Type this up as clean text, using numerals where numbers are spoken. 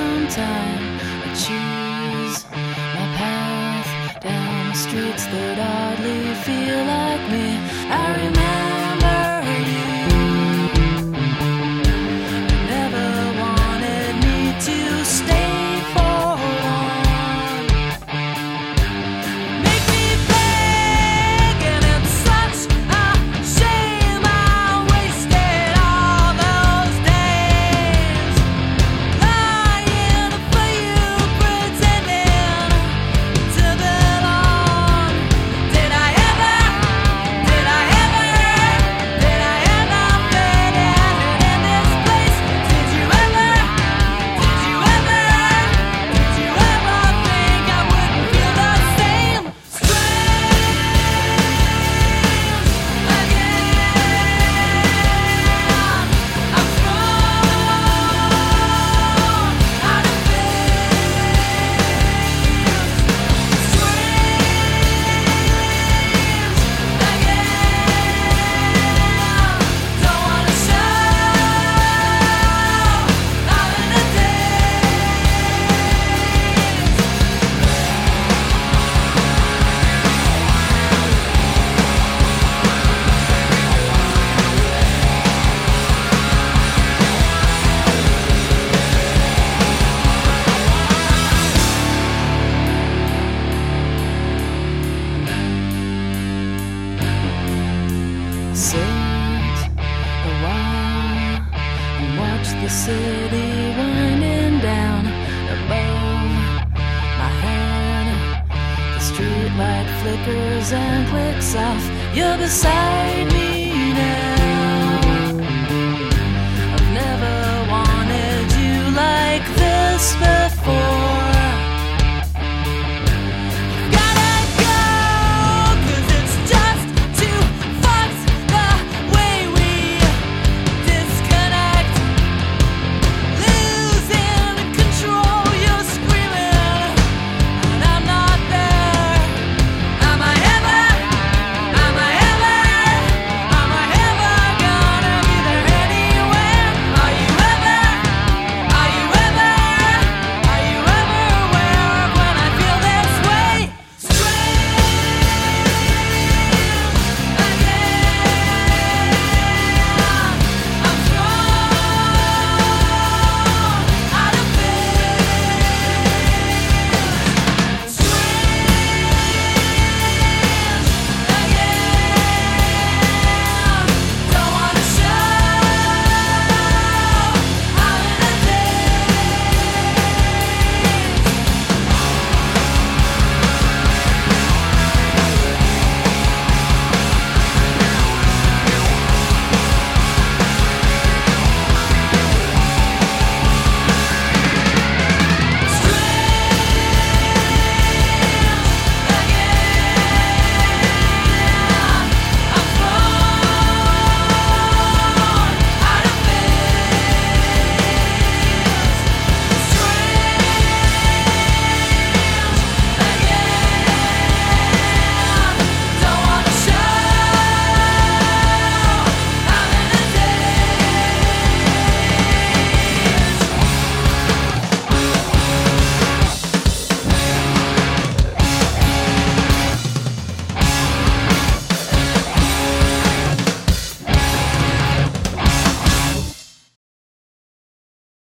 sometime I choose my path down the streets that oddly feel like me. I remember you never wanted me to stay for long. Make me beg, and it's such a shame I wasted all those days lying for you, pretending to belong. Did I ever fit in this place? Did you ever think I wouldn't feel the same? I'm don't wanna show all in the Sit a while and watch the city winding down above my head. The street light flickers and clicks off. You're beside me now.